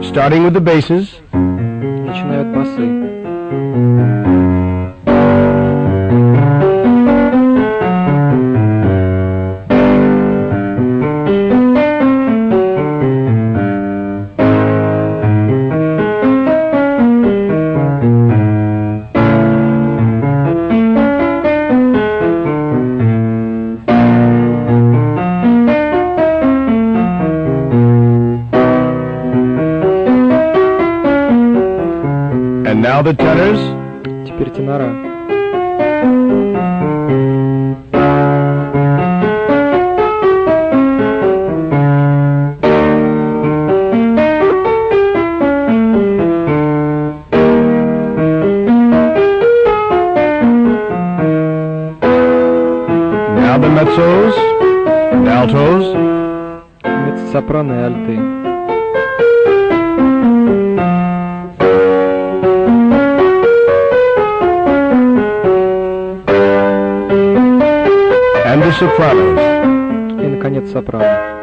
Starting with the basses. Начинают басы. And now the tenors. Теперь тенора. Now the mezzos and altos. Меццо-сопрано и альты. And the sopranos. И, наконец, сопрано.